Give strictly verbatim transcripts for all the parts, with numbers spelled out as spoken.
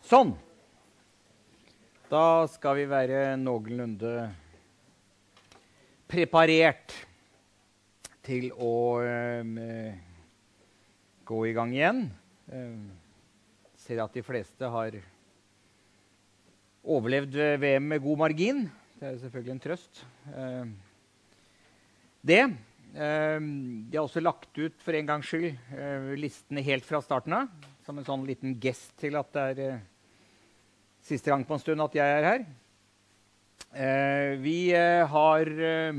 Sånn. Da skal vi være noenlunde preparert til å eh, gå i gang igjen. Eh, ser at de fleste har overlevd V M med god margin. Det er selvfølgelig en trøst. Eh, det. Eh, de har også lagt ut for en gangs skyld eh, listene helt fra starten av, som en sånn liten gest til at det er eh, siste gang på en stund at jeg er her. Eh, vi eh, har eh,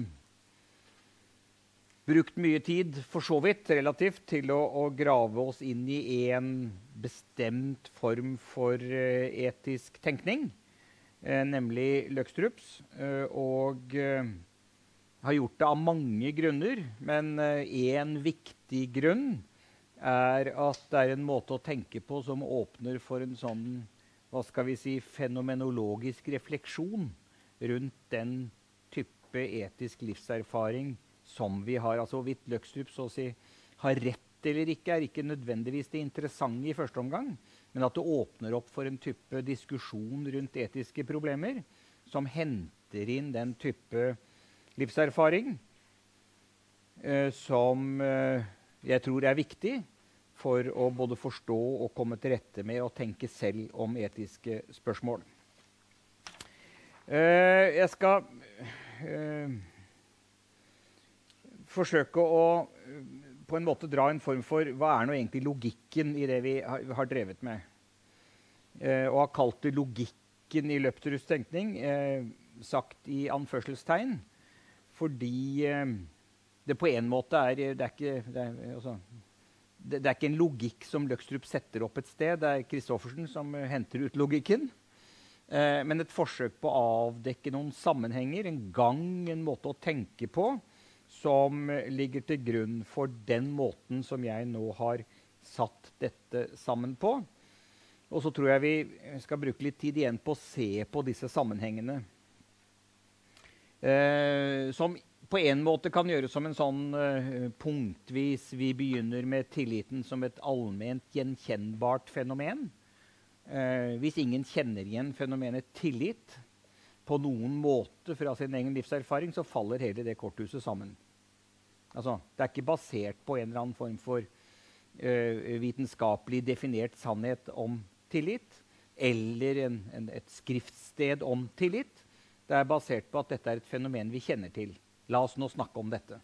brukt mye tid, for så vidt, relativt, til å, å grave oss inn i en bestemt form for eh, etisk tenkning, eh, nemlig Løgstrups, eh, og eh, har gjort det av mange grunner, men eh, en viktig grunn er at det er en måte å tenke på som åpner for en sånn hva skal vi si, fenomenologisk refleksjon rundt den type etisk livserfaring som vi har. Altså hvorvidt Løgstrup så å si har rett eller ikke, er ikke nødvendigvis det interessante i første omgang, men at det åpner opp for en type diskusjon rundt etiske problemer som henter inn den type livserfaring eh, som eh, jeg tror er viktig for å både forstå og komme til rette med å tenke selv om etiske spørsmål. Uh, jeg skal uh, forsøke å uh, på en måte dra en form for hva er nå egentlig logikken i det vi har, har drevet med. Uh, og har kalt det logikken i Løgstrups tenkning, uh, sagt i anførselstegn, fordi uh, det på en måte er, det er ikke... Det er, altså, Det, det er ikke en logikk som Løgstrup setter opp et sted. Det er Christoffersen som uh, henter ut logikken. Uh, men et forsøk på å avdekke noen sammenhenger, en gang, en måte å tenke på, som uh, ligger til grunn for den måten som jeg nå har satt dette sammen på. Og så tror jeg vi skal bruke litt tid igjen på å se på disse sammenhengene. Uh, som på en måte kan gjøres som en sånn uh, punktvis vi begynner med tilliten som et allment gjenkjennbart fenomen. Uh, hvis ingen kjenner igjen fenomenet tillit på noen måte fra sin egen livserfaring, så faller hele det korthuset sammen. Altså, det er ikke basert på en eller annen form for uh, vitenskapelig definert sannhet om tillit, eller en, en, et skriftsted om tillit. Det er basert på at dette er et fenomen vi kjenner til. La oss nå snakke om dette.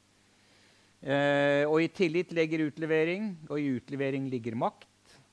Eh, og i tillit ligger utlevering, og i utlevering ligger makt.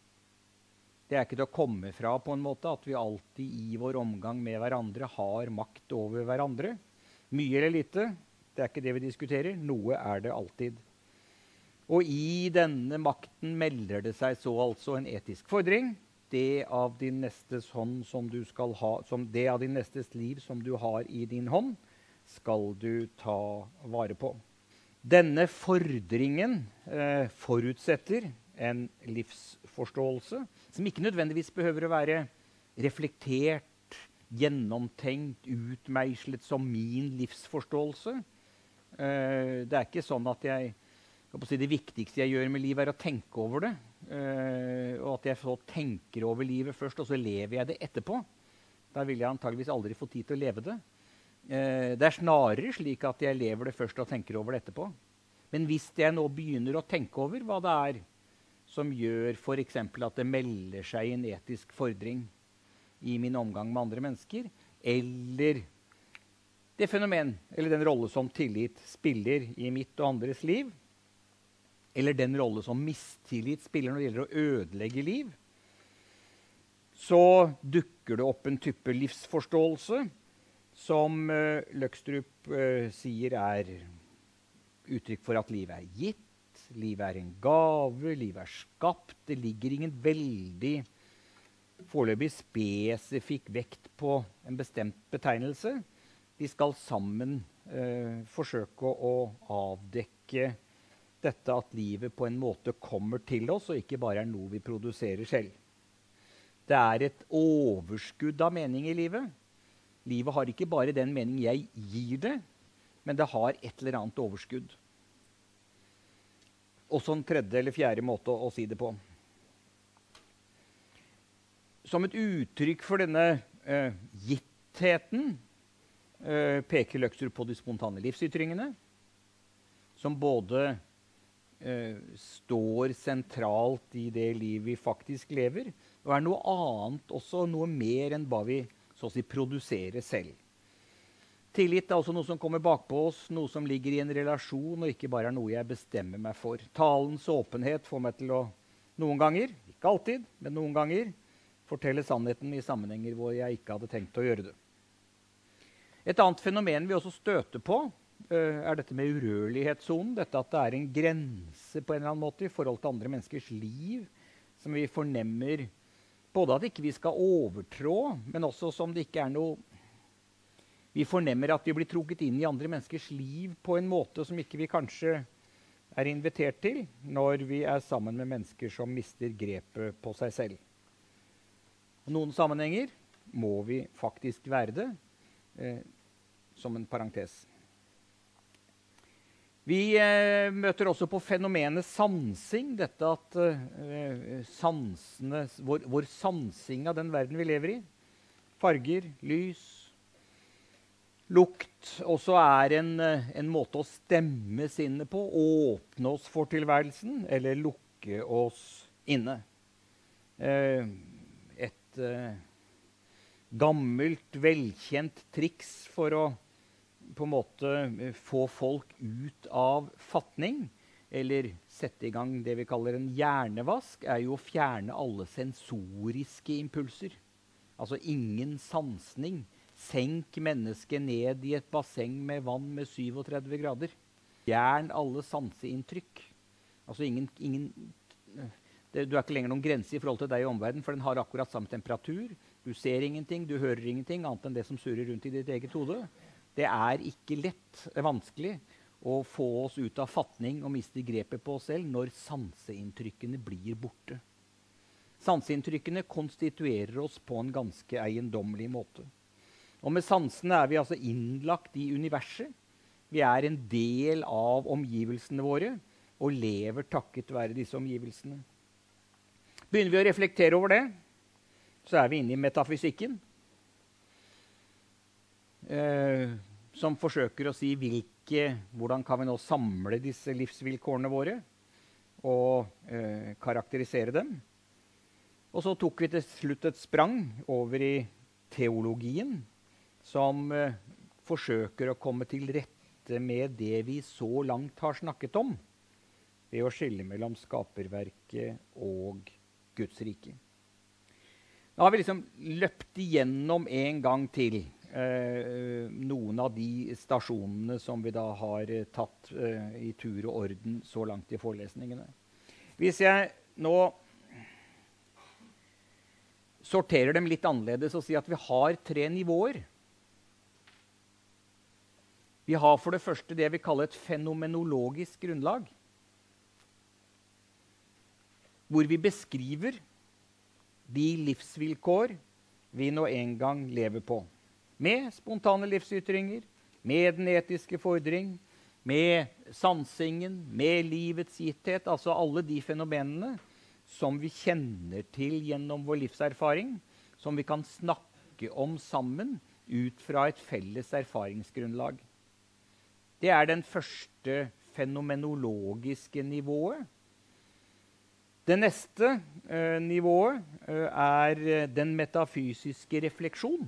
Det er ikke til å komme fra på en måte at vi alltid i vår omgang med hverandre har makt over hverandre. Mye eller lite, det er ikke det vi diskuterer. Noe er det alltid. Og i denne makten melder det seg så altså en etisk fordring. Det av din nestes hånd som du skal ha, som det av din nestes liv som du har i din hånd, skal du ta vare på. Denne fordringen eh, forutsetter en livsforståelse som ikke nødvendigvis behøver å være reflektert, gjennomtenkt, utmeislet som min livsforståelse. Eh, det er ikke sånn at jeg, jeg på å si, det viktigste jeg gjør med livet er å tenke over det, eh, og at jeg så tenker over livet først, og så lever jeg det etterpå. Da vil jeg antageligvis aldri få tid til å leve det. Eh, det er snarere slik at jeg lever det først og tenker over det etterpå. Men hvis jeg nå begynner å tenke over hva det er som gjør for eksempel at det melder seg en etisk fordring i min omgang med andre mennesker, eller det fenomen, eller den rolle som tillit spiller i mitt og andres liv, eller den rolle som mistillit spiller når det gjelder å ødelegge liv, så dukker det opp en type livsforståelse som uh, Løgstrup uh, sier er uttrykk for at livet er gitt, livet er en gave, livet er skapt. Det ligger ingen veldig foreløpig spesifikk vekt på en bestemt betegnelse. Vi skal sammen uh, forsøke å avdekke dette at livet på en måte kommer til oss, og ikke bare er noe vi produserer selv. Det er et overskudd av mening i livet. Livet har ikke bare den mening jeg gir det, men det har et eller annet overskudd. Også en tredje eller fjerde måte å, å si det på. som et uttrykk for denne eh, gittheten eh, peker Løgstrup på de spontane livsytringene, som både eh, står sentralt i det liv vi faktisk lever, og er noe annet også, noe mer enn hva vi så å si produserer selv. Tillit er også noe som kommer bakpå oss, noe som ligger i en relasjon, og ikke bare er noe jeg bestemmer meg for. Talens åpenhet får meg til å noen ganger, ikke alltid, men noen ganger, fortelle sannheten i sammenhenger hvor jeg ikke hadde tenkt å gjøre det. Et annet fenomen vi også støter på, uh, er dette med urørlighetssonen. Dette at det er en grense på en eller annen måte i forhold til andre menneskers liv, som vi fornemmer både at ikke vi skal overtrå, men også som det ikke er noe. Vi fornemmer at vi blir trukket inn i andre menneskers liv på en måte som ikke vi kanskje er invitert til når vi er sammen med mennesker som mister grepet på seg selv. I noen sammenhenger må vi faktisk være det, eh, som en parentes. Vi eh, møter også på fenomenet sansing, dette at eh, sansene, vår, vår sansing av den verden vi lever i, farger, lys, lukt, også er en, en måte å stemme sinnet på, åpne oss for tilværelsen, eller lukke oss inne. Eh, et eh, gammelt, velkjent triks for å på en måte få folk ut av fatning, eller sette i gang det vi kaller en hjernevask, er jo å fjerne alle sensoriske impulser. Altså ingen sansning. Senk mennesket ned i et basseng med vann med syvogtredve grader. Fjern alle sanseinntrykk. Altså ingen, ingen, det, du er ikke lenger noen grense i forhold til deg i omverdenen, for den har akkurat samme temperatur. Du ser ingenting, du hører ingenting, annet enn det som surrer rundt i ditt eget hode. Det er ikke lett, det er vanskelig å få oss ut av fatning og miste grepet på oss selv når sanseinntrykkene blir borte. Sanseinntrykkene konstituerer oss på en ganske eiendommelig måte. Og med sansene er vi altså innlagt i universet. Vi er en del av omgivelsene våre og lever takket være disse omgivelsene. Begynner vi å reflektere over det, så er vi inne i metafysikken. Eh, som forsøker å si hvilke, hvordan kan vi nå samle disse livsvilkårene våre og eh, karakterisere dem. Og så tok vi til slutt et sprang over i teologien, som eh, forsøker å komme til rette med det vi så langt har snakket om, ved å skille mellom skaperverket og Guds rike. Nå har vi liksom løpt igjennom en gang til Eh, noen av de stasjonene som vi da har eh, tatt eh, i tur og orden så langt i forelesningene. Hvis jeg nå sorterer dem litt annerledes og sier at vi har tre nivåer. Vi har for det første det vi kaller et fenomenologisk grunnlag, hvor vi beskriver de livsvilkår vi nå en gang lever på. Med spontane livsytringer, med den etiske fordring, med sansingen, med livets gitthet, altså alle de fenomenene som vi kjenner til gjennom vår livserfaring, som vi kan snakke om sammen ut fra et felles erfaringsgrunnlag. Det er den første fenomenologiske nivået. Det neste eh, nivået eh, er den metafysiske refleksjon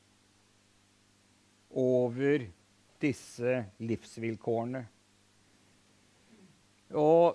over disse livsvilkårene. Og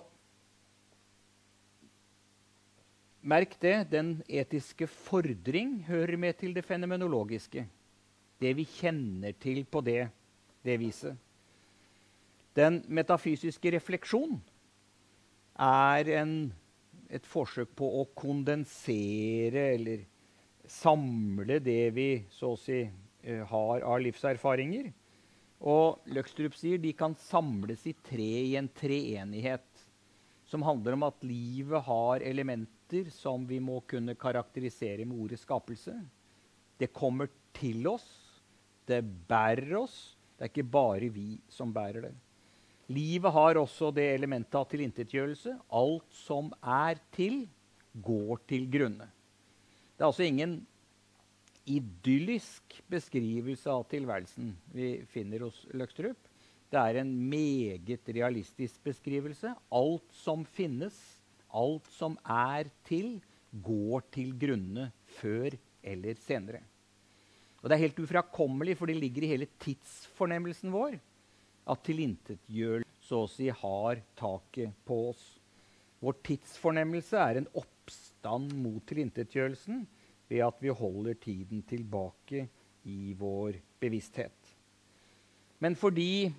merk det, den etiske fordring hører med til det fenomenologiske. Det vi kjenner til på det, det viset. Den metafysiske refleksjon er en, et forsøk på å kondensere eller samle det vi så å si har av livserfaringer. Og Løgstrup sier de kan samles i tre i en treenighet, som handler om at livet har elementer som vi må kunne karakterisere med ordet skapelse. Det kommer til oss, det bærer oss, det er ikke bare vi som bærer det. Livet har også det elementet av tilintetgjørelse. Alt som er til, går til grunne. Det er altså ingen idyllisk beskrivelse av tilværelsen vi finner hos Løgstrup. Det er en meget realistisk beskrivelse. Alt som finnes, alt som er til, går til grunne før eller senere. Og det er helt ufrakommelig, for det ligger i hele tidsfornemmelsen vår at tilintetgjørelse så å si har taket på oss. Vår tidsfornemmelse er en oppstand mot tilintetgjørelsen ved at vi holder tiden tilbake i vår bevissthet. Men fordi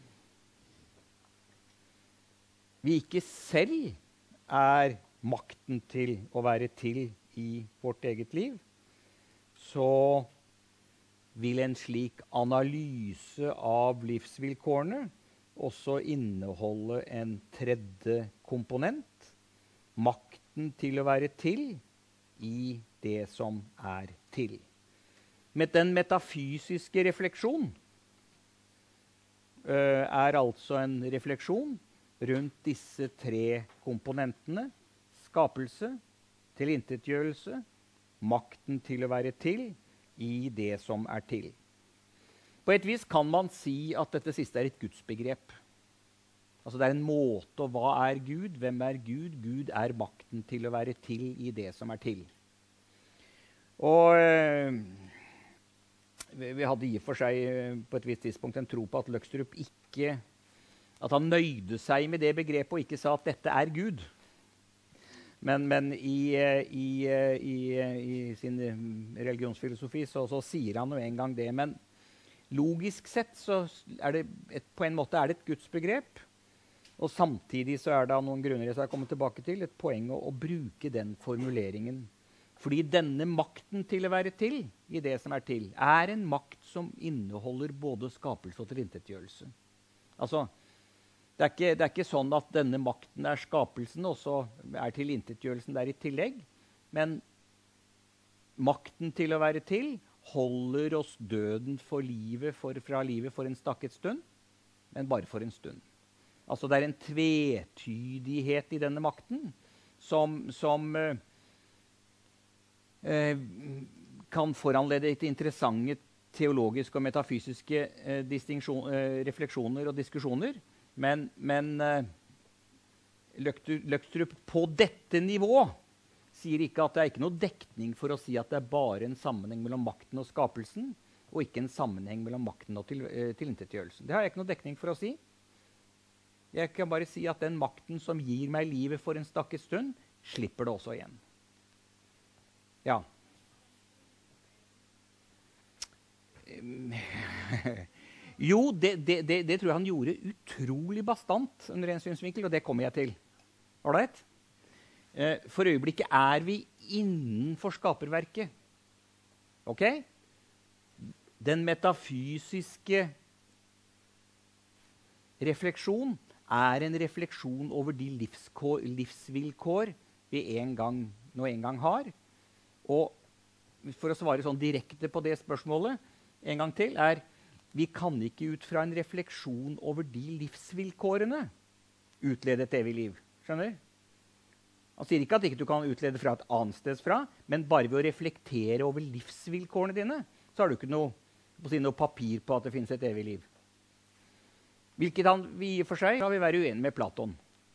vi ikke selv er makten til å være til i vårt eget liv, så vil en slik analyse av livsvilkårene også inneholde en tredje komponent, makten til å være til i det som er til. Med den metafysiske refleksjon uh, er altså en refleksjon rundt disse tre komponentene: skapelse, tilintetgjørelse, makten til å være til i det som er til. På et vis kan man si at dette siste er et gudsbegrep. Altså det er en måte, og hva er Gud? Hvem er Gud? Gud er makten til å være til i det som er til. Og øh, vi hadde i og for seg øh, på et visst tidspunkt en tro på at Løgstrup ikke, at han nøyde seg med det begrepet og ikke sa at dette er Gud. Men, men i, i, i, i sin religionsfilosofi så, så sier han jo en gang det. Men logisk sett så er det et, på en måte er det et gudsbegrep. Og samtidig så er det av noen grunner jeg skal komme tilbake til et poeng å, å bruke den formuleringen. Fordi denne makten til å være til i det som er til, er en makt som inneholder både skapelse og tilintetgjørelse. Altså, det er, ikke, det er ikke sånn at denne makten er skapelsen, og så er tilintetgjørelsen der i tillegg. Men makten til å være til holder oss døden for livet, for, fra livet for en stakket stund, men bare for en stund. Altså det er en tvetydighet i denne makten som, som eh, eh, kan foranlede til interessante teologiske og metafysiske eh, eh, refleksjoner og diskusjoner. Men, men eh, Løgstrup på dette nivået sier ikke at det er ikke noe dekning for å si at det er bare en sammenheng mellom makten og skapelsen, og ikke en sammenheng mellom makten og til, eh, tilintetgjørelsen. Det har jeg ikke noe dekning for å si. Jeg kan bare si at den makten som gir meg livet for en stakket stund, slipper det også igjen. Ja. Jo, det, det, det, det tror jeg han gjorde utrolig bastant under en synsvinkel, og det kommer jeg til. Alright? For øyeblikket er vi innenfor skaperverket. Ok? Den metafysiske refleksjon er en refleksjon over de livskår, livsvilkår vi en gang, nå en gang har. Og for å svare sånn direkte på det spørsmålet en gang til, er vi kan ikke ut fra en refleksjon over de livsvilkårene utlede et evig liv. Skjønner? Han sier ikke at ikke du kan utlede fra et annet sted fra, men bare ved å reflektere over livsvilkårene dine, så har du ikke noe, på si, noe papir på at det finnes et evig liv. Hvilket han vi i og for seg vil være uenig med Platon.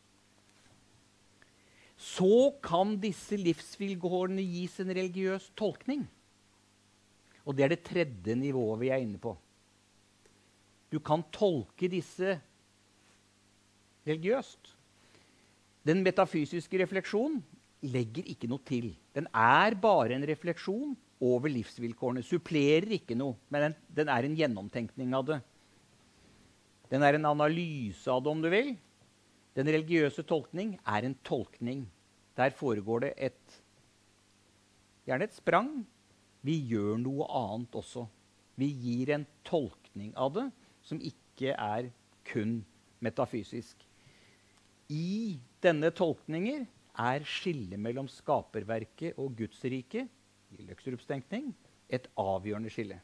Så kan disse livsvilkårene gis en religiøs tolkning. Og det er det tredje nivået vi er inne på. Du kan tolke disse religiøst. Den metafysiske refleksjonen legger ikke noe til. Den er bare en refleksjon over livsvilkårene. Supplerer ikke noe, men den, den er en gjennomtenkning av det. Den er en analyse av det, om du vil. Den religiøse tolkning er en tolkning. Der foregår det et, gjerne et sprang. Vi gjør noe annet også. Vi gir en tolkning av det som ikke er kun metafysisk. I denne tolkninger er skillet mellom skaperverket og Gudsriket, i Løgstrups tenkning, et avgjørende skille.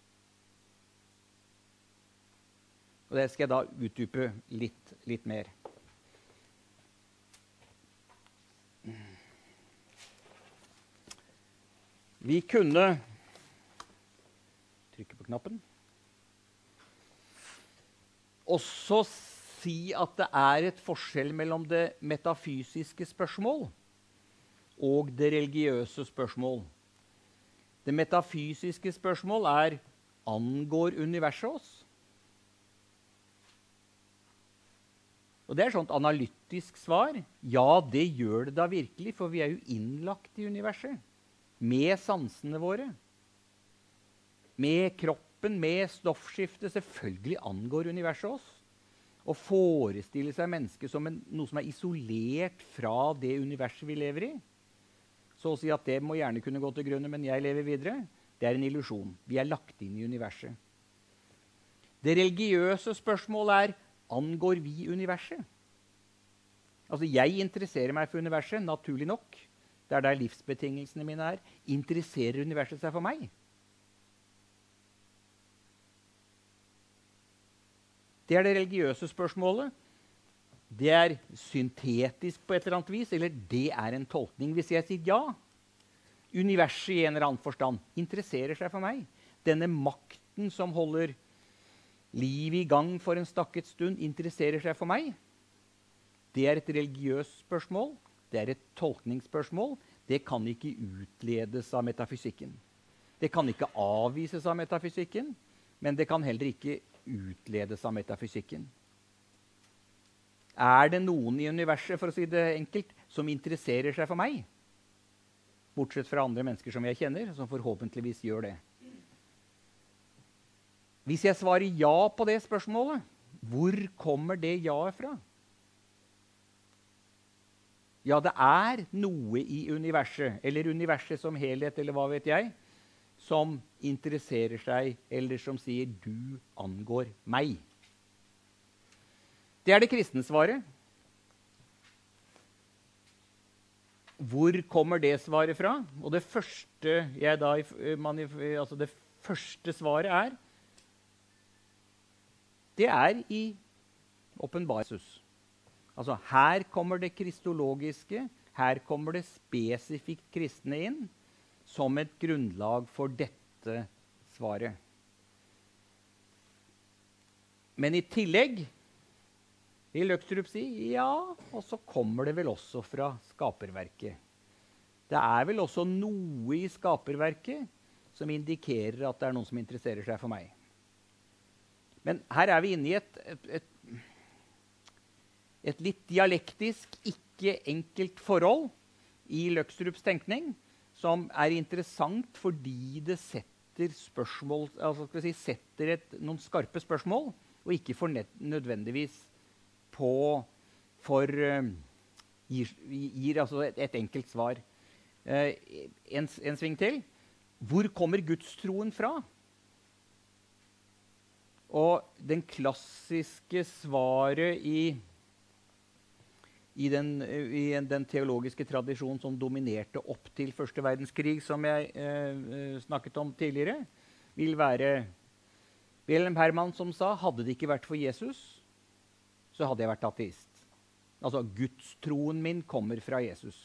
Og det skal jeg da utdype litt, litt mer. Vi kunne trykke på knappen. Også si at det er et forskjell mellom det metafysiske spørsmål og det religiøse spørsmål. Det metafysiske spørsmål er: angår universet oss? Og det er sånt analytisk svar. Ja, det gjør det da virkelig, for vi er jo innlagt i universet. Med sansene våre. Med kroppen, med stoffskiftet. Selvfølgelig angår universet oss. Å forestille seg mennesket som en, noe som er isolert fra det universet vi lever i, så å si at det må gjerne kunne gå til grunne, men jeg lever videre, det er en illusjon. Vi er lagt inn i universet. Det religiøse spørsmålet er: angår vi universet? Altså, jeg interesserer meg for universet, naturlig nok. Det er der livsbetingelsene mine er. Interesserer universet seg for meg? Det er det religiøse spørsmålet. Det er syntetisk på et eller annet vis, eller det er en tolkning. Hvis jeg sier ja, universet i en eller annen forstand interesserer seg for meg, denne makten som holder livet i gang for en stakket stund, interesserer seg for meg, det er et religiøst spørsmål, det er et tolkningsspørsmål, det kan ikke utledes av metafysikken. Det kan ikke avvises av metafysikken, men det kan heller ikke utledes av metafysikken. Er det noen i universet, for å si det enkelt, som interesserer seg for meg? Bortsett fra andre mennesker som jeg kjenner, som forhåpentligvis gjør det. Hvis jeg svarer ja på det spørsmålet, hvor kommer det ja-et fra? Ja, det er noe i universet, eller universet som helhet, eller hva vet jeg, som interesserer seg, eller som sier «du angår meg». Det er det kristne svaret. Hvor kommer det svaret fra? Og det første, jeg da, altså det første svaret er det er i åpenbarelsen. Altså, her kommer det kristologiske, her kommer det spesifikt kristne inn som et grunnlag for dette svaret. Men i tillegg vil Løgstrup si ja, og så kommer det vel også fra skaperverket. Det er vel også noe i skaperverket som indikerer at det er noen som interesserer seg for meg. Men her er vi inne i et, et, et, et litt dialektisk, ikke enkelt forhold i Løgstrups tenkning, som er interessant fordi det setter, spørsmål, altså skal vi si, setter et, noen skarpe spørsmål, og ikke for nødvendigvis på, for uh, gir, gir altså et, et enkelt svar. Uh, en, en sving til. Hvor kommer gudstroen fra? Og den klassiske svaret i, i, den, i den teologiske tradisjonen som dominerte opp til første verdenskrig, som jeg uh, snakket om tidligere, vil være Wilhelm Hermann som sa, hadde det ikke vært for Jesus, så hadde jeg vært ateist. Altså, gudstroen min kommer fra Jesus.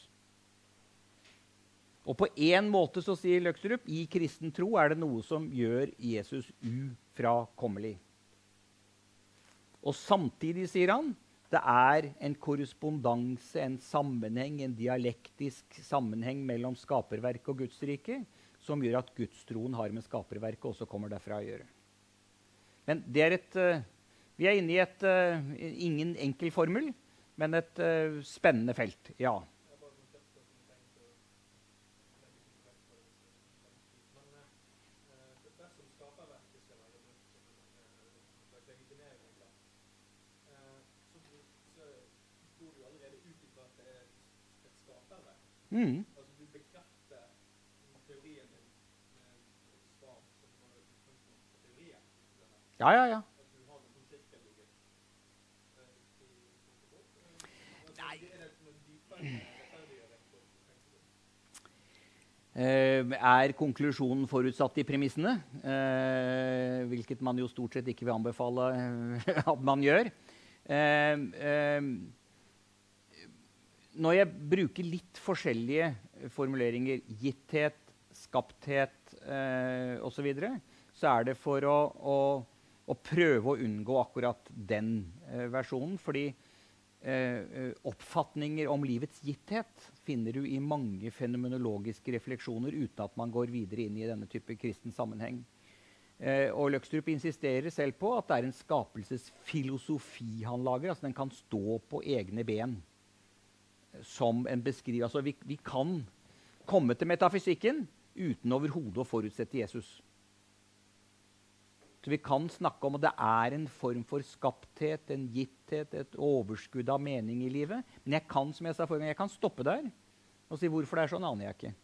Og på en måte så sier Løgstrup, i kristen tro er det noe som gjør Jesus ufrakommelig. Og samtidig sier han, det er en korrespondanse, en sammenheng, en dialektisk sammenheng mellom skaperverk og Gudsrike, som gjør at gudstroen har med skaperverket også kommer derfra å gjøre. Men det er et... Vi er inne i et, uh, ingen enkel formel, men et uh, spennende felt, ja. Mm. Ja, ja, ja. Uh, er konklusjonen forutsatt i premissene, uh, hvilket man jo stort sett ikke vil anbefale uh, at man gjør. Uh, uh, når jeg bruker litt forskjellige formuleringer, gitthet, skapthet eh, og så videre, så er det for å, å, å prøve å unngå akkurat den eh, versjonen. Fordi eh, oppfatninger om livets gitthet finner du i mange fenomenologiske refleksjoner uten at man går videre inn i denne type kristen sammenheng. Eh, og Løgstrup insisterer selv på at det er en skapelsesfilosofi han lager. Altså den kan stå på egne ben som en beskriver. Altså vi, vi kan komme til metafysikken uten overhodet å forutsette Jesus. Så vi kan snakke om at det er en form for skapthet, en gitthet, et overskudd av mening i livet. Men jeg kan, som jeg sa forrige gang, jeg kan stoppe der og si hvorfor det er sånn, aner jeg ikke.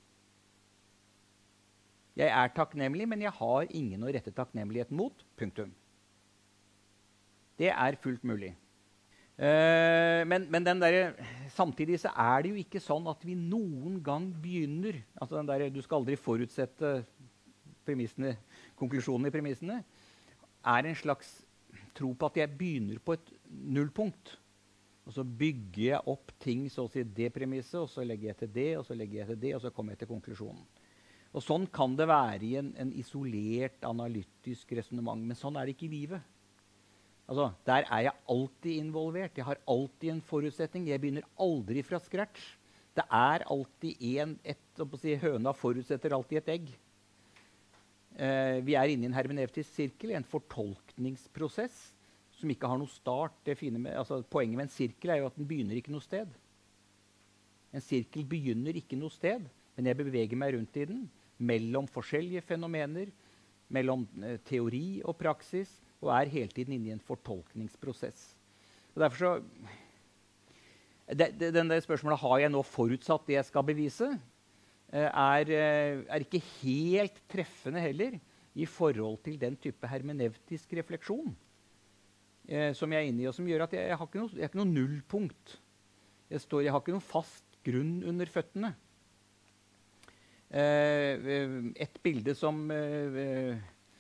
Jeg er takknemlig, men jeg har ingen å rette takknemligheten mot. Punktum. Det er fullt mulig. Uh, men men den der, samtidig så er det jo ikke sånn at vi noen gang begynner altså den der, du skal aldri forutsette premissene, konklusjonen i premissene, er en slags tro på at jeg begynner på et nullpunkt. Og så bygger jeg opp ting så å si det premisset, og så legger jeg til det, og så legger jeg til det, og så kommer jeg til konklusjonen. Og sånn kan det være i en, en isolert, analytisk resonemang. Men sånn er det ikke i livet. Altså, der er jeg alltid involvert. Jeg har alltid en forutsetning. Jeg begynner aldri fra scratch. Det er alltid en, et, å si, høna forutsetter alltid et egg. Eh, vi er inne i en hermeneutisk sirkel, en fortolkningsprosess som ikke har noe start. Det fine med, altså, poenget med en sirkel er jo at den begynner ikke noe sted. En sirkel begynner ikke noe sted, men jeg beveger meg rundt i den, mellom forskjellige fenomener, mellom eh, teori og praksis, og er hele tiden inne i en fortolkningsprosess. Og derfor så, det, det, denne spørsmålet, har jeg nå forutsatt det jeg skal bevise, eh, er, eh, er ikke helt treffende heller i forhold til den type hermeneutisk refleksjon eh, som jeg er inne i, og som gjør at jeg, jeg har ikke noe, jeg har ikke noe nullpunkt. Jeg, står, jeg har ikke noen fast grunn under føttene. Uh, et bilde som, uh,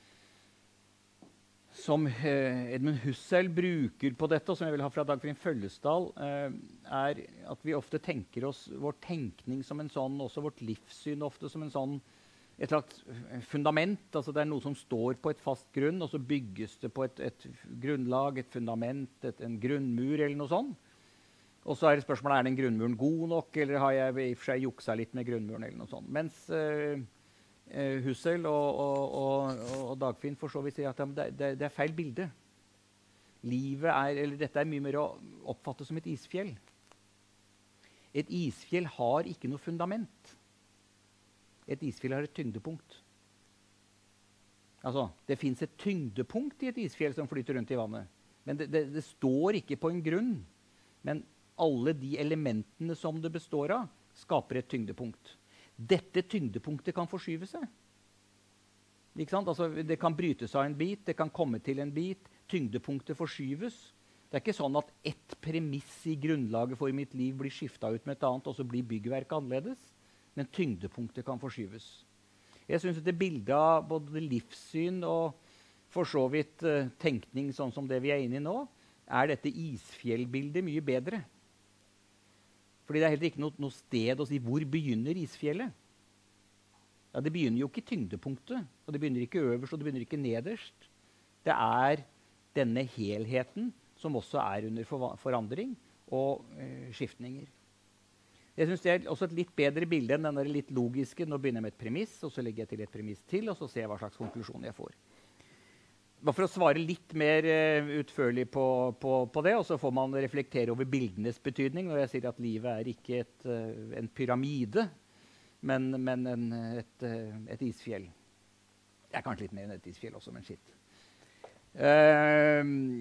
som uh, Edmund Husserl bruker på dette, og som jeg vil ha fra Dagfinn Føllesdal, uh, er at vi ofte tenker oss vår tenkning som en sånn, også vårt livssyn ofte som en sånn, et slags fundament. Altså det er noe som står på et fast grunn, og så bygges det på et, et grunnlag, et fundament, et, en grunnmur eller noe sånt. Og så er det spørsmålet, er den grunnmuren god nok, eller har jeg i og for seg juksa litt med grunnmuren, eller noe sånt. Mens uh, uh, Husserl og, og, og, og Dagfinn for så vidt sier at det, det, det er feil bilde. Livet er, eller dette er mye mer å oppfatte som et isfjell. Et isfjell har ikke noe fundament. Et isfjell har et tyngdepunkt. Altså, det finnes et tyngdepunkt i et isfjell som flyter rundt i vannet. Men det, det, det står ikke på en grunn. Men alle de elementene som det består av, skaper et tyngdepunkt. Dette tyngdepunktet kan forskyve seg. Ikke sant? Altså, det kan brytes av en bit, det kan komme til en bit. Tyngdepunktet forskyves. Det er ikke sånn at ett premiss i grunnlaget for mitt liv blir skiftet ut med et annet, og så blir byggverket annerledes. Men tyngdepunktet kan forskyves. Jeg synes at det bildet av både livssyn og for så vidt uh, tenkning sånn som det vi er inne i nå, er dette isfjellbildet mye bedre. Fordi det er heller ikke noe, noe sted å si hvor begynner isfjellet. Ja, det begynner jo ikke i tyngdepunktet, og det begynner ikke øverst, og det begynner ikke nederst. Det er denne helheten som også er under for forandring og eh, skiftninger. Jeg synes det er også et litt bedre bilde enn den der litt logiske. Nå begynner jeg med et premiss, og så legger jeg til et premiss til, og så ser jeg hva slags konklusjon jeg får. Bare for å svare litt mer uh, utførlig på, på, på det, og så får man reflektere over bildenes betydning når jeg sier at livet er ikke et, uh, en pyramide, men, men en, et, uh, et isfjell. Det er kanskje litt mer enn et isfjell også, men shit. Uh,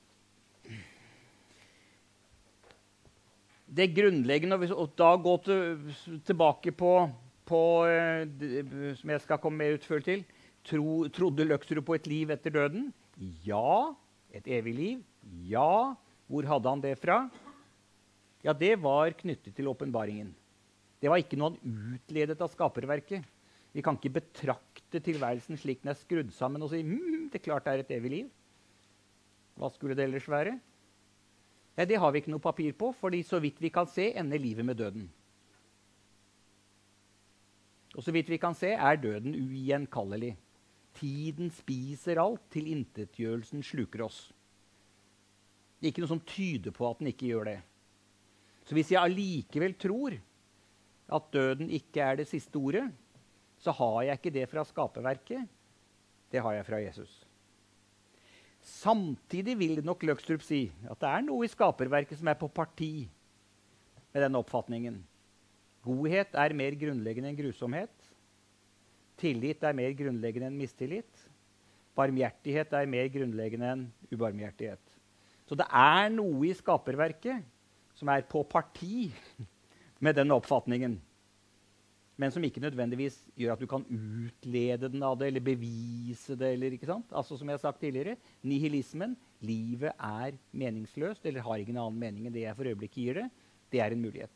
det grunnleggende, og da gå til, tilbake på, på uh, det, som jeg skal komme mer utførlig til, Tro, trodde Løgstrup på et liv etter døden? Ja. Et evig liv? Ja. Hvor hadde han det fra? Ja, det var knyttet til åpenbaringen. Det var ikke noe han utledet av skaperverket. Vi kan ikke betrakte tilværelsen slik den er skrudd sammen og si mm, det er klart det er et evig liv. Hva skulle det ellers være? Nei, det har vi ikke noe papir på, fordi så vidt vi kan se, ender livet med døden. Og så vidt vi kan se, er døden ugjenkallelig. Tiden spiser alt, tilintetgjørelsen sluker oss. Det er ikke noe som tyder på at den ikke gjør det. Så hvis jeg allikevel tror at døden ikke er det siste ordet, så har jeg ikke det fra skaperverket. Det har jeg fra Jesus. Samtidig vil nok Løgstrup si at det er noe i skaperverket som er på parti med denne oppfatningen. Godhet er mer grunnleggende enn grusomhet. Tillit er mer grunnleggende enn mistillit. Barmhjertighet er mer grunnleggende enn ubarmhjertighet. Så det er noe i skaperverket som er på parti med denne oppfatningen, men som ikke nødvendigvis gjør at du kan utlede den av det, eller bevise det, eller ikke sant? Altså som jeg har sagt tidligere, nihilismen, livet er meningsløst, eller har ingen annen mening enn det jeg for øyeblikket gir det, det er en mulighet.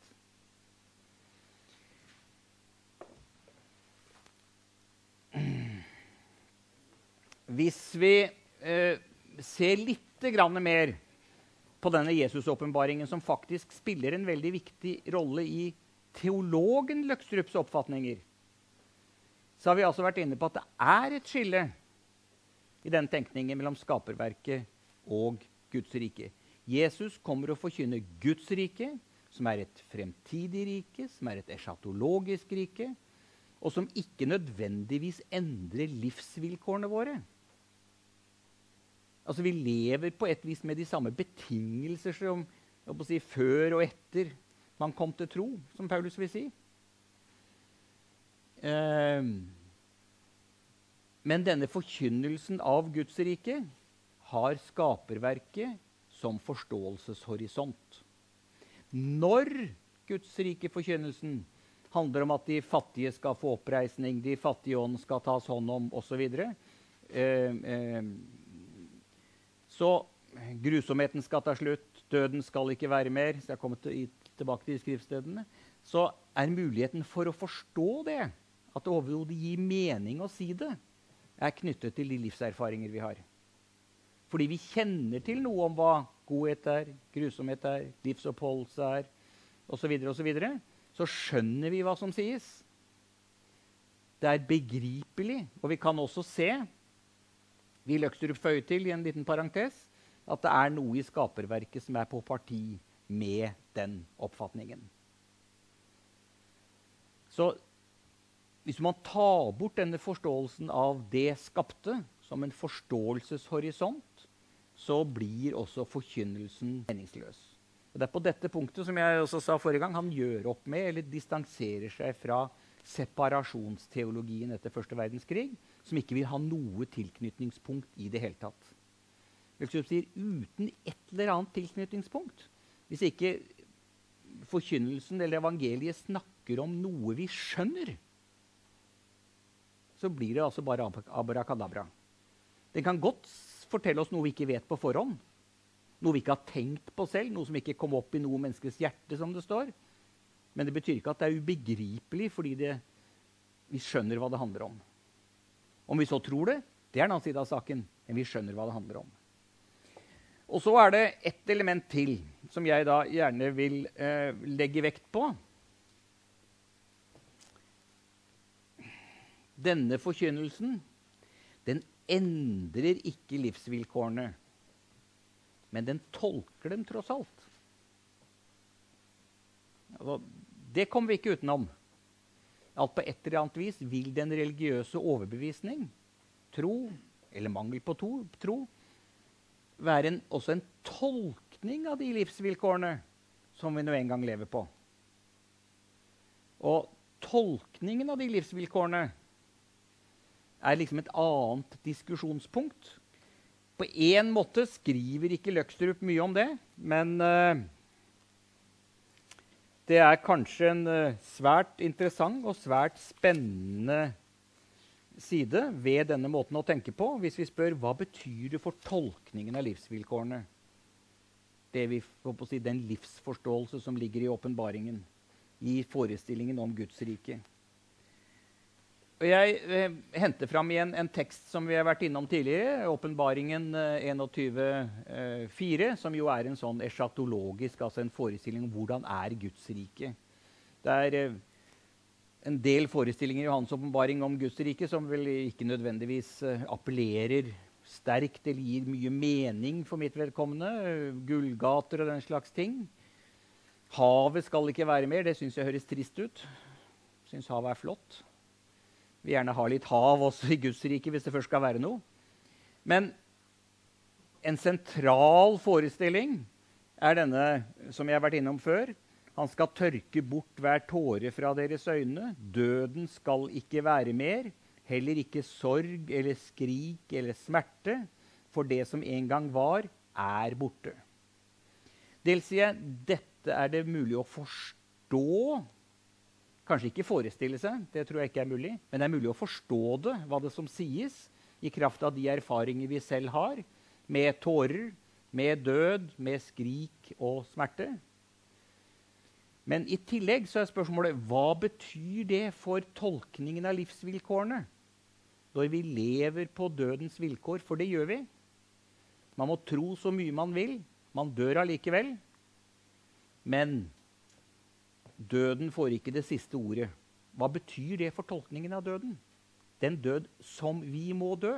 Hvis vi eh, ser litt grann mer på denne Jesus-åpenbaringen, som faktisk spiller en veldig viktig rolle i teologen Løgstrups oppfatninger, så har vi altså vært inne på at det er et skille i den tenkningen mellom skaperverket og Guds rike. Jesus kommer å forkynne Guds rike, som er et fremtidig rike, som er et eschatologisk rike, og som ikke nødvendigvis endrer livsvilkårene våre. Altså vi lever på et vis med de samme betingelser som jeg må si, før og etter man kom til tro, som Paulus vil si. Eh, men denne forkynnelsen av Guds rike har skaperverket som forståelseshorisont. Når Guds rike-forkynnelsen handler om at de fattige skal få oppreisning, de fattige ånd skal tas hånd om, og så videre, eh, eh, så grusomheten skal ta slutt, døden skal ikke være mer, så jeg kommer til, tilbake til skriftstedene, så er muligheten for å forstå det, at det overhodet gir mening å si det, er knyttet til de livserfaringer vi har. Fordi vi kjenner til noe om hva godhet er, grusomhet er, livsoppholdelse er, og så videre, og så videre, så skjønner vi hva som sies. Det er begripelig, og vi kan også se, vi Løgstrup føyer til i en liten parentes, at det er noe i skaperverket som er på parti med den oppfatningen. Så hvis man tar bort denne forståelsen av det skapte som en forståelseshorisont, så blir også forkynnelsen meningsløs. Og det er på dette punktet, som jeg også sa forrige gang, han gjør opp med, eller distanserer seg fra separasjonsteologien etter første verdenskrig, som ikke vil ha noe tilknytningspunkt i det hele tatt. Løgstrup sier uten et eller annet tilknytningspunkt. Hvis ikke forkynnelsen eller evangeliet snakker om noe vi skjønner, så blir det altså bare abracadabra. Den kan godt fortelle oss noe vi ikke vet på forhånd, noe vi ikke har tenkt på selv, noe som ikke kom opp i noe menneskes hjerte, som det står. Men det betyr ikke at det er ubegripelig, fordi det, vi skjønner hva det handler om. Om vi så tror det, det er en annen side av saken, men vi skjønner hva det handler om. Og så er det et element til, som jeg da gjerne vil eh, legge vekt på. Denne forkynnelsen, den endrer ikke livsvilkårene, men den tolker dem tross alt. Altså, det kommer vi ikke utenom. Alt på et eller annet vis vil den religiøse overbevisning, tro, eller mangel på to, tro, være en, også en tolkning av de livsvilkårene som vi nå en gang lever på. Og tolkningen av de livsvilkårene er liksom et annet diskusjonspunkt. På en måte skriver ikke Løgstrup mye om det, men uh, det er kanskje en uh, svært interessant og svært spennende side ved denne måten å tenke på, hvis vi spør hva betyr det for tolkningen av livsvilkårene? Det vi får på å si, den livsforståelse som ligger i åpenbaringen, i forestillingen om Guds rike. Og jeg eh, henter fram igjen en tekst som vi har vært innom tidligere, Åpenbaringen eh, tjueen fire, som jo er en sånn eschatologisk, altså en forestilling om hvordan er Guds rike. Der eh, en del forestillinger i Johans åpenbaring om Guds rike som vel ikke nødvendigvis uh, appellerer sterkt eller gir mye mening for mitt vedkommende. Uh, gullgater og den slags ting. Havet skal ikke være mer. Det syns jeg høres trist ut. Syns havet er flott. Vi gjerne ha litt hav også i Guds rike hvis det først skal være noe. Men en sentral forestilling er denne som jeg har vært innom før. Han skal tørke bort hver tåre fra deres øyne. Døden skal ikke være mer. Heller ikke sorg eller skrik eller smerte. For det som en gang var, er borte. Det vil si, dette er det mulig å forstå. Kanskje ikke forestille seg, det tror jeg ikke er mulig. Men det er mulig å forstå det, hva det som sies, i kraft av de erfaringer vi selv har. Med tårer, med død, med skrik og smerte. Men i tillegg så er spørsmålet, hva betyr det for tolkningen av livsvilkårene? Når vi lever på dødens vilkår, for det gjør vi. Man må tro så mye man vil, man dør allikevel. Men døden får ikke det siste ordet. Hva betyr det for tolkningen av døden? Den død som vi må dø.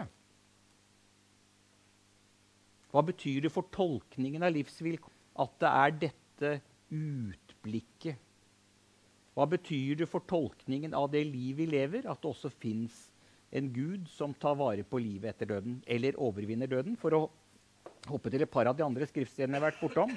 Hva betyr det for tolkningen av livsvilkår? At det er dette utblikket. Hva betyr det for tolkningen av det liv vi lever, at det også finnes en Gud som tar vare på livet etter døden, eller overvinner døden, for å hoppe til et par av de andre skriftstedene jeg har vært bortom.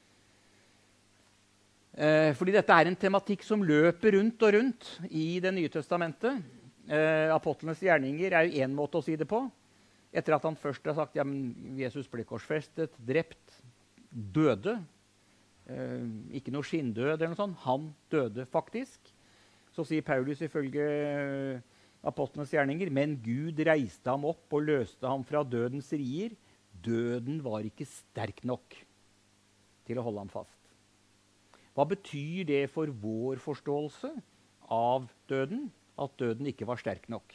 Eh, fordi dette er en tematikk som løper rundt og rundt i Det nye testamentet. Eh, apostlenes gjerninger er jo en måte å si det på. Etter at han først har sagt, ja, men Jesus ble korsfestet, drept, døde. Uh, ikke noe skinndød eller noe sånt. Han døde faktisk. Så sier Paulus ifølge uh, apostlenes gjerninger, men Gud reiste ham opp og løste ham fra dødens rier. Døden var ikke sterk nok til å holde ham fast. Hva betyr det for vår forståelse av døden, at døden ikke var sterk nok?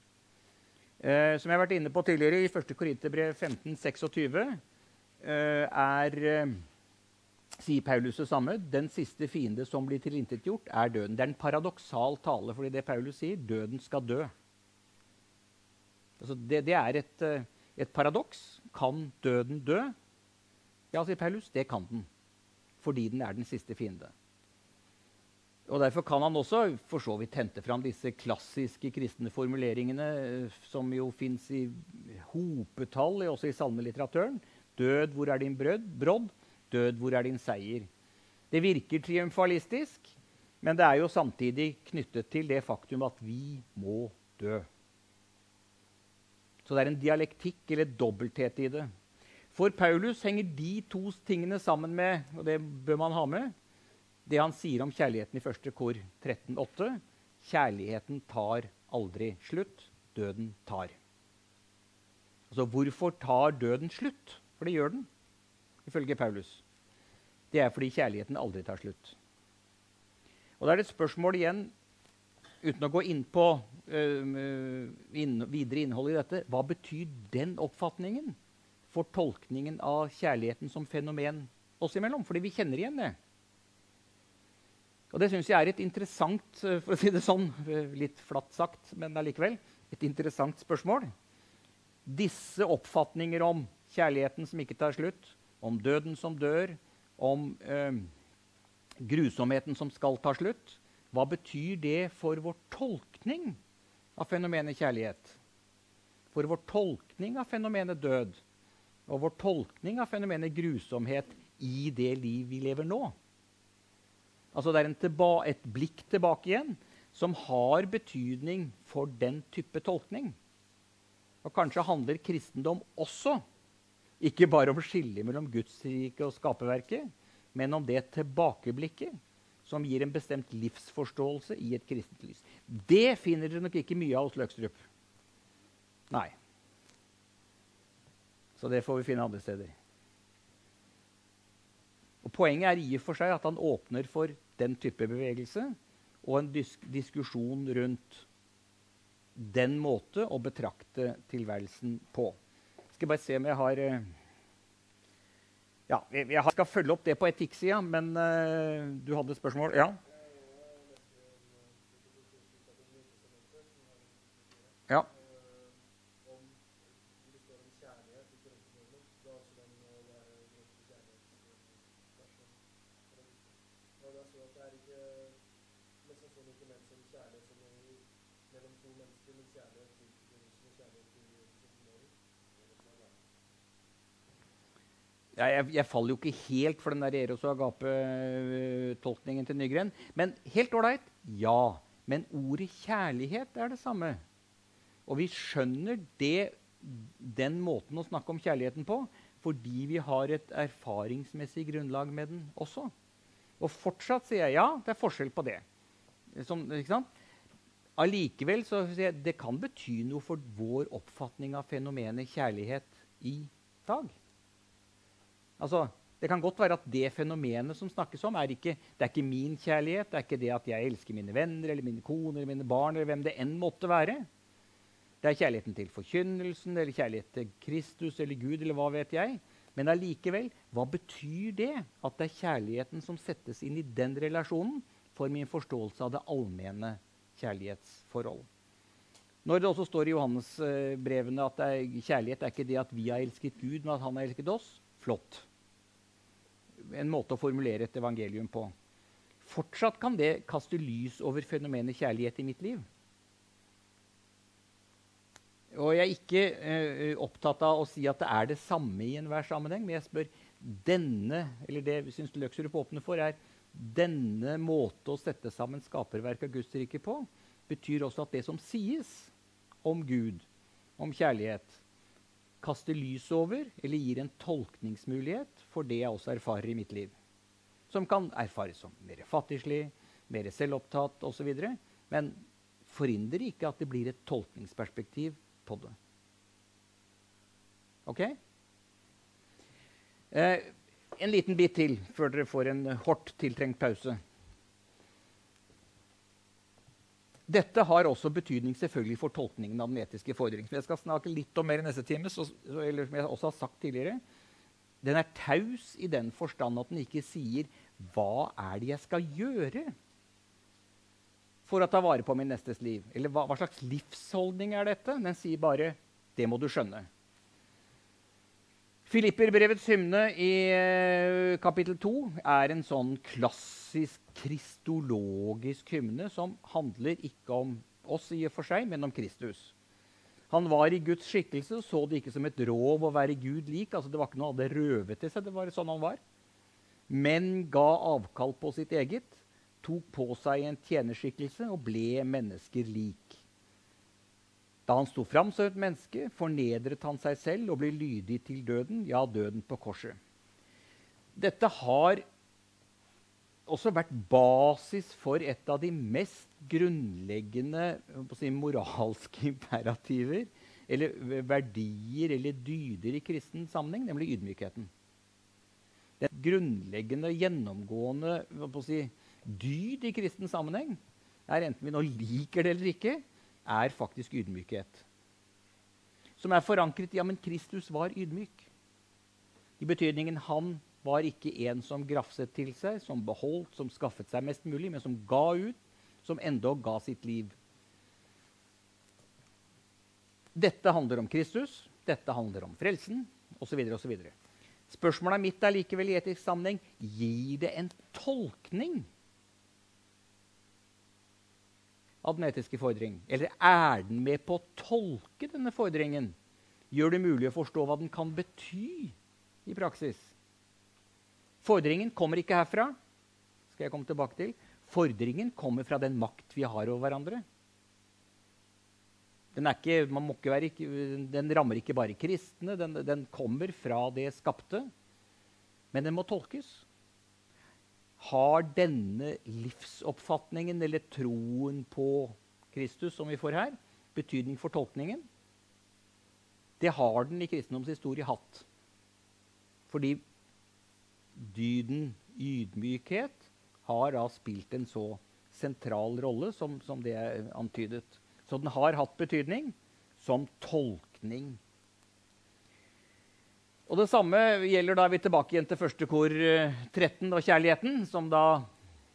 Uh, som jeg har vært inne på tidligere, i første Korinterbrev femten seksogtyve uh, er uh, sier Paulus det samme. Den siste fiende som blir tilintetgjort, er døden. Det er en paradoksal tale, fordi det Paulus sier, døden skal dø. Altså det, det er et, et paradoks. Kan døden dø? Ja, sier Paulus, det kan den. Fordi den er den siste fiende. Og derfor kan han også for så vidt hente fram disse klassiske kristne formuleringene som jo finnes i hopetall, også i salmelitteraturen. Død, hvor er din brød? brodd? Død, hvor er din seier? Det virker triumfalistisk, men det er jo samtidig knyttet til det faktum at vi må dø. Så det er en dialektikk eller dobbelthet i det. For Paulus henger de to tingene sammen med, og det bør man ha med, det han sier om kjærligheten i første kor tretten åtte. Kjærligheten tar aldri slutt, døden tar. Altså, hvorfor tar døden slutt? For det gjør den. Ifølge Paulus. Det er fordi kjærligheten aldri tar slutt. Og da er det et spørsmål igjen, uten å gå inn på øh, inn, videre innhold i dette, hva betyr den oppfatningen for tolkningen av kjærligheten som fenomen oss imellom? Fordi vi kjenner igjen det. Og det synes jeg er et interessant, for å si det sånn, litt flatt sagt, men allikevel, et interessant spørsmål. Disse oppfatninger om kjærligheten som ikke tar slutt, om døden som dør, om eh, grusomheten som skal ta slutt. Hva betyr det for vår tolkning av fenomenet kjærlighet? For vår tolkning av fenomenet død? Og vår tolkning av fenomenet grusomhet i det liv vi lever nå? Altså det er en tilba- et blikk tilbake igjen som har betydning for den type tolkning. Og kanskje handler kristendom også ikke bare om skillet mellom Guds rike og skaperverket, men om det tilbakeblikket som gir en bestemt livsforståelse i et kristent lys. Det finner dere nok ikke mye av hos Løgstrup. Nei. Så det får vi finne andre steder. Og poenget er i og for seg at han åpner for den type bevegelse og en disk- diskusjon rundt den måte å betrakte tilværelsen på. Jeg skal bare se om jeg har uh, Ja, jeg, jeg skal følge opp det på etikksida, men uh, du hadde et spørsmål? Ja? Ja. Om det står om kjærlighet i Korinterbrevet, det er også den å være grundig kjærlighetsperson. Og det er så at det er ikke mest sannsynlig ikke ment som kjærlighet som er mellom to mennesker, men kjærlighet til begynnelsen og kjærlighet til konfirmering. Ja, jeg, jeg faller jo ikke helt for den der Eros og Agape-tolkningen til Nygren. Men helt ålreit, ja. Men ordet kjærlighet er det samme. Og vi skjønner det, den måten å snakke om kjærligheten på, fordi vi har et erfaringsmessig grunnlag med den også. Og fortsatt sier jeg ja, det er forskjell på det. Som, ikke sant? Allikevel så sier jeg, det kan bety noe for vår oppfatning av fenomenet kjærlighet i dag. Altså, det kan godt være at det fenomenet som snakkes om, er ikke, det er ikke min kjærlighet, det er ikke det at jeg elsker mine venner, eller mine koner, eller mine barn, eller hvem det enn måtte være. Det er kjærligheten til forkynnelsen, eller kjærlighet til Kristus, eller Gud, eller hva vet jeg. Men allikevel, hva betyr det at det er kjærligheten som settes inn i den relasjonen for min forståelse av det allmenne kjærlighetsforhold? Når det også står i Johannes-brevene at det er, kjærlighet er ikke det at vi har elsket Gud, men at han har elsket oss, flott. En måte å formulere et evangelium på. Fortsatt kan det kaste lys over fenomenet kjærlighet i mitt liv. Og jeg er ikke eh, opptatt av å si at det er det samme i enhver sammenheng, men jeg spør denne, eller det vi synes Løkserup åpner for, er denne måte å sette sammen skaperverk av Guds rike på, betyr også at det som sies om Gud, om kjærlighet, kaster lys over, eller gir en tolkningsmulighet for det jeg også erfarer i mitt liv. Som kan erfares som mer fattigslig, mer selvopptatt og så videre, men forhindrer ikke at det blir et tolkningsperspektiv på det. Ok? Eh, en liten bit til, før dere får en hårdt tiltrengt pause. Dette har også betydning selvfølgelig for tolkningen av den etiske fordringen. Jeg skal snakke litt om mer i neste time, så, eller som jeg også har sagt tidligere. Den er taus i den forstand at den ikke sier hva er det jeg skal gjøre for å ta vare på min nestes liv. Eller hva, hva slags livsholdning er dette? Den sier bare det må du skjønne. Filipperbrevets hymne i eh, kapittel to er en sånn klassisk kristologisk hymne som handler ikke om oss i og for seg, men om Kristus. Han var i Guds skikkelse og så det ikke som et rov å være Gud lik. Altså det var ikke noe av det røvet til seg, det var sånn han var. Men ga avkall på sitt eget, tok på seg en tjenerskikkelse og ble mennesker lik. Da han sto fram som et menneske, fornedret han seg selv og ble lydig til døden, ja, døden på korset. Dette har også vært basis for et av de mest grunnleggende si, moralske imperativer, eller verdier eller dyder i kristen sammenheng, nemlig ydmykheten. Den grunnleggende, gjennomgående si, dyd i kristen sammenheng er, enten vi nå liker det eller ikke, er faktisk ydmykhet. Som er forankret i, ja, men Kristus var ydmyk. I betydningen han var ikke en som grafset til seg, som beholdt, som skaffet seg mest mulig, men som ga ut, som endog ga sitt liv. Dette handler om Kristus, dette handler om frelsen, og så videre, og så videre. Spørsmålet mitt er likevel i etisk sammenheng, gir det en tolkning av den etiske fordring? Eller er den med på å tolke denne fordringen? Gjør det mulig å forstå hva den kan bety i praksis? Fordringen kommer ikke herfra, skal jeg komme tilbake til. Fordringen kommer fra den makt vi har over hverandre. Den, er ikke, man må ikke være, den rammer ikke bare kristne, den, den kommer fra det skapte, men den må tolkes. Har denne livsoppfatningen, eller troen på Kristus som vi får her, betydning for tolkningen? Det har den i kristendoms historie hatt. Fordi dyden ydmykhet har da spilt en så sentral rolle som, som det er antydet. Så den har hatt betydning som tolkning. Og det samme gjelder da vi tilbake igjen til første kor tretten og kjærligheten, som da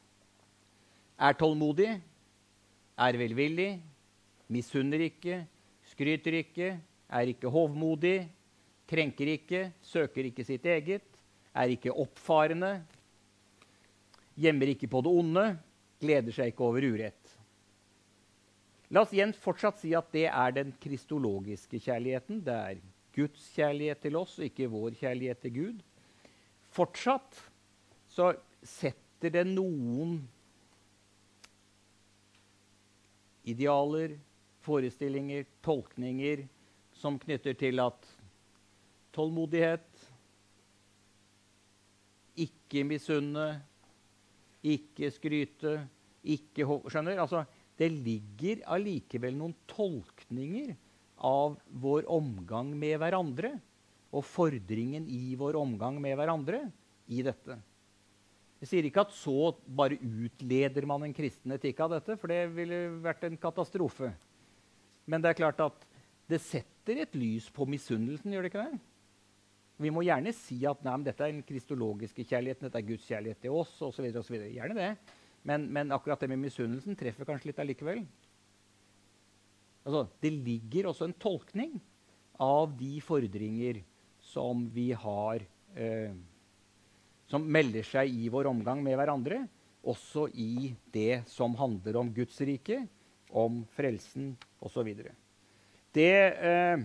er tålmodig, er velvillig, misunner ikke, skryter ikke, er ikke hovmodig, krenker ikke, søker ikke sitt eget, er ikke oppfarende, gjemmer ikke på det onde, gleder seg ikke over urett. La oss igjen fortsatt si at det er den kristologiske kjærligheten. Det er Guds kjærlighet til oss, og ikke vår kjærlighet til Gud. Fortsatt så setter det noen idealer, forestillinger, tolkninger som knytter til at tålmodighet, ikke misunne, ikke skryte, ikke ho- skjønner? Altså, det ligger allikevel noen tolkninger av vår omgang med hverandre og fordringen i vår omgang med hverandre i dette. Jeg sier ikke at så bare utleder man en kristen etikk av dette, for det ville vært en katastrofe. Men det er klart at det setter et lys på misunnelsen, gjør det ikke det? Vi må gjerne si at nei, men dette er den kristologiske kjærligheten, dette er Guds kjærlighet til oss, og så videre, og så videre. Gjerne det. Men, men akkurat det med misunnelsen treffer kanskje litt allikevel. Altså, det ligger også en tolkning av de fordringer som vi har, eh, som melder seg i vår omgang med hverandre, også i det som handler om Guds rike, om frelsen og så videre. Det eh,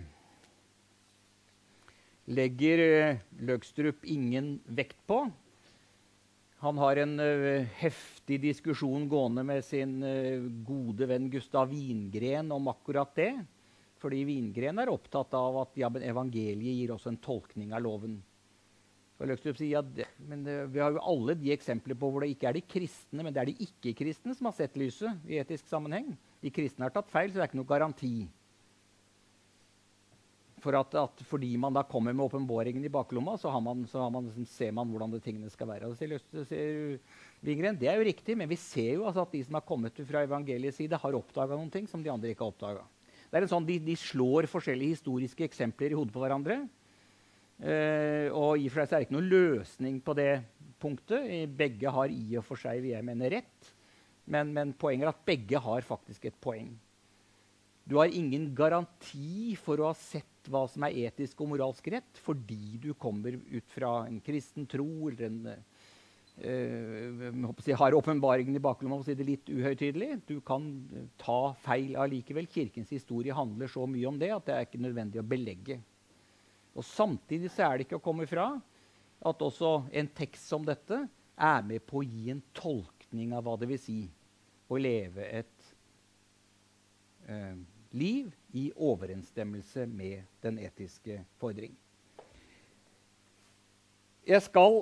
legger eh, Løgstrup ingen vekt på. Han har en uh, heftig diskusjon gående med sin uh, gode venn Gustav Wingren om akkurat det. Fordi Wingren er opptatt av at ja, men evangeliet gir også en tolkning av loven. Og Løgstrup sier at ja, men, uh, vi har jo alle de eksempler på hvor det ikke er de kristne, men det er de ikke-kristne som har sett lyset i etisk sammenheng. De kristne har tatt feil, så det er ikke noe garanti. For at, at fordi man da kommer med åpenbaringen i baklomma, så, har man, så har man, liksom, ser man hvordan det tingene skal være. Og så sier, sier Wingren, det er jo riktig, men vi ser jo altså, at de som har kommet fra evangeliets side, har oppdaget noen ting som de andre ikke har oppdaget. Det er en sånn, de, de slår forskjellige historiske eksempler i hodet på hverandre. Eh, og i og for seg så er det ikke noen løsning på det punktet. Begge har i og for seg, vil jeg mene, rett. Men, men poenget er at begge har faktisk et poeng. Du har ingen garanti for å ha sett hva som er etisk og moralsk rett, fordi du kommer ut fra en kristen tro, eller en, øh, jeg har åpenbaringen i baklomma, å si det litt uhøytidelig. Du kan ta feil allikevel. Kirkens historie handler så mye om det at det er ikke nødvendig å belegge. Og samtidig så er det ikke å komme fra at også en tekst som dette er med på å gi en tolkning av hva det vil si å leve et øh, liv i overensstemmelse med den etiske fordring. Jeg skal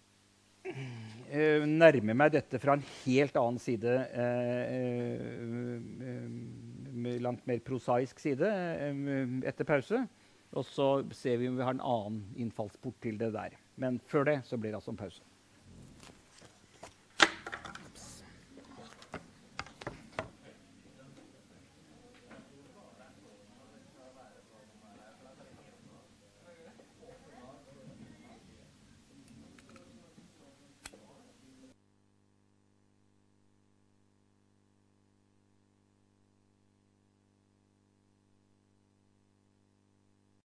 eh, nærme meg dette fra en helt annen side, eh, eh, langt mer prosaisk side, eh, etter pause. Og så ser vi om vi har en annen innfallsport til det der. Men før det så blir det altså en pause.